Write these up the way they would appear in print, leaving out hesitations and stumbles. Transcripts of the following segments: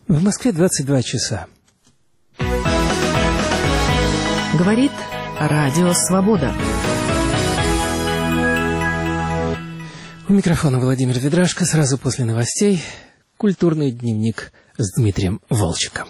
В Москве 22 часа. Говорит Радио Свобода. У микрофона Владимир Ведрашко. Сразу после новостей культурный дневник с Дмитрием Волчиком.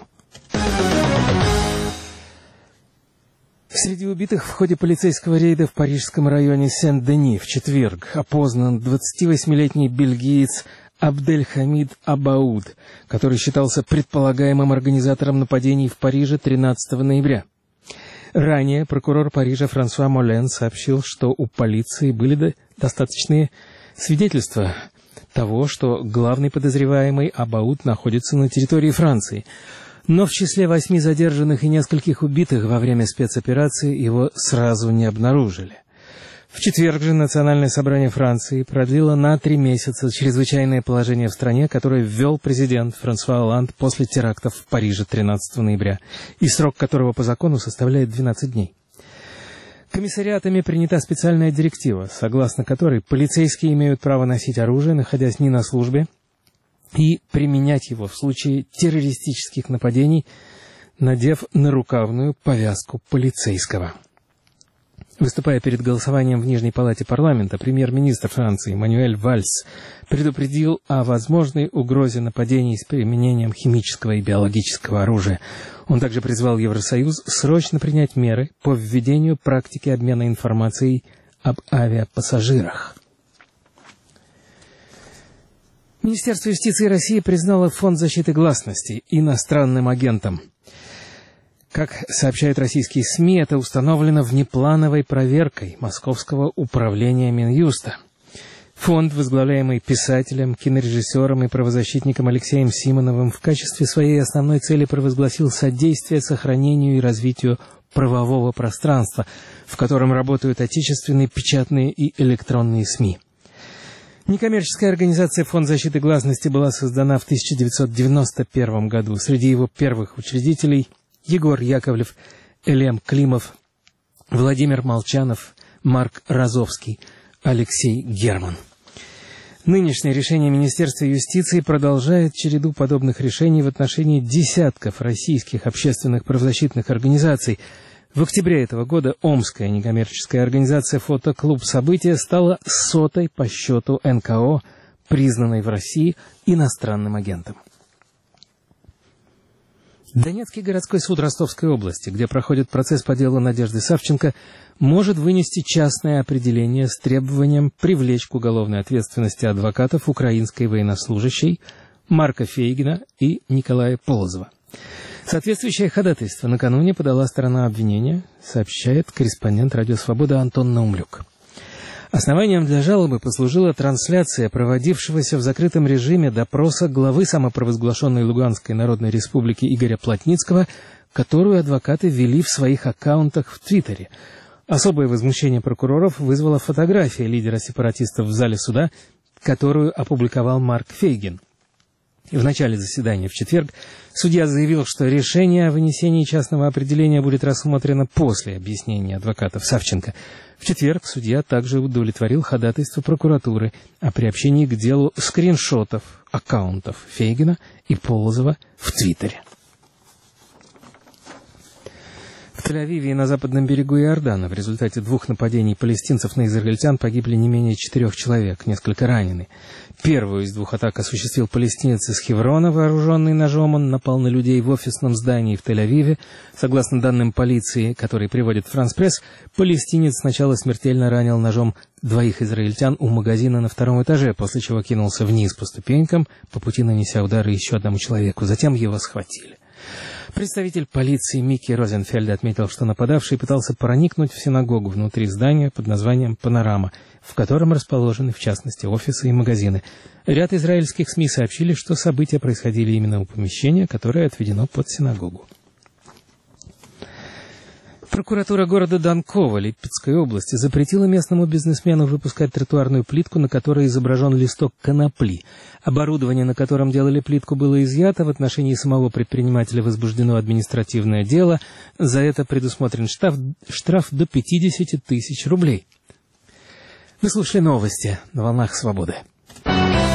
Среди убитых в ходе полицейского рейда в парижском районе Сен-Дени в четверг опознан 28-летний бельгиец Абдельхамид Абауд, который считался предполагаемым организатором нападений в Париже 13 ноября. Ранее прокурор Парижа Франсуа Молен сообщил, что у полиции были достаточные свидетельства того, что главный подозреваемый Абауд находится на территории Франции. Но в числе 8 задержанных и нескольких убитых во время спецоперации его сразу не обнаружили. В четверг же Национальное собрание Франции продлило на 3 месяца чрезвычайное положение в стране, которое ввел президент Франсуа Олланд после терактов в Париже 13 ноября, и срок которого по закону составляет 12 дней. Комиссариатами принята специальная директива, согласно которой полицейские имеют право носить оружие, находясь не на службе, и применять его в случае террористических нападений, надев нарукавную повязку полицейского. Выступая перед голосованием в Нижней палате парламента, премьер-министр Франции Мануэль Вальс предупредил о возможной угрозе нападений с применением химического и биологического оружия. Он также призвал Евросоюз срочно принять меры по введению практики обмена информацией об авиапассажирах. Министерство юстиции России признало Фонд защиты гласности иностранным агентом. Как сообщают российские СМИ, это установлено внеплановой проверкой Московского управления Минюста. Фонд, возглавляемый писателем, кинорежиссером и правозащитником Алексеем Симоновым, в качестве своей основной цели провозгласил содействие сохранению и развитию правового пространства, в котором работают отечественные печатные и электронные СМИ. Некоммерческая организация «Фонд защиты гласности» была создана в 1991 году. Среди его первых учредителей Егор Яковлев, Элем Климов, Владимир Молчанов, Марк Розовский, Алексей Герман. Нынешнее решение Министерства юстиции продолжает череду подобных решений в отношении десятков российских общественных правозащитных организаций. В октябре этого года омская некоммерческая организация «Фотоклуб События» стала 100-й по счету НКО, признанной в России иностранным агентом. Донецкий городской суд Ростовской области, где проходит процесс по делу Надежды Савченко, может вынести частное определение с требованием привлечь к уголовной ответственности адвокатов украинской военнослужащей Марка Фейгина и Николая Полозова. Соответствующее ходатайство накануне подала сторона обвинения, сообщает корреспондент «Радио Свобода» Антон Наумлюк. Основанием для жалобы послужила трансляция проводившегося в закрытом режиме допроса главы самопровозглашенной Луганской Народной Республики Игоря Плотницкого, которую адвокаты ввели в своих аккаунтах в Твиттере. Особое возмущение прокуроров вызвала фотография лидера сепаратистов в зале суда, которую опубликовал Марк Фейгин. В начале заседания в четверг судья заявил, что решение о вынесении частного определения будет рассмотрено после объяснения адвокатов Савченко. В четверг судья также удовлетворил ходатайство прокуратуры о приобщении к делу скриншотов аккаунтов Фейгина и Полозова в Твиттере. В Тель-Авиве и на западном берегу Иордана в результате 2 нападений палестинцев на израильтян погибли не менее 4 человек, несколько ранены. Первую из 2 атак осуществил палестинец из Хеврона, вооруженный ножом. Он напал на людей в офисном здании в Тель-Авиве. Согласно данным полиции, которые приводит Франс Пресс, палестинец сначала смертельно ранил ножом 2 израильтян у магазина на 2-м этаже, после чего кинулся вниз по ступенькам, по пути нанеся удары еще одному человеку. Затем его схватили. Представитель полиции Микки Розенфельд отметил, что нападавший пытался проникнуть в синагогу внутри здания под названием «Панорама», в котором расположены, в частности, офисы и магазины. Ряд израильских СМИ сообщили, что события происходили именно у помещения, которое отведено под синагогу. Прокуратура города Данково Липецкой области запретила местному бизнесмену выпускать тротуарную плитку, на которой изображен листок конопли. Оборудование, на котором делали плитку, было изъято. В отношении самого предпринимателя возбуждено административное дело. За это предусмотрен штраф до 50 тысяч рублей. Вы слушали новости на волнах Свободы.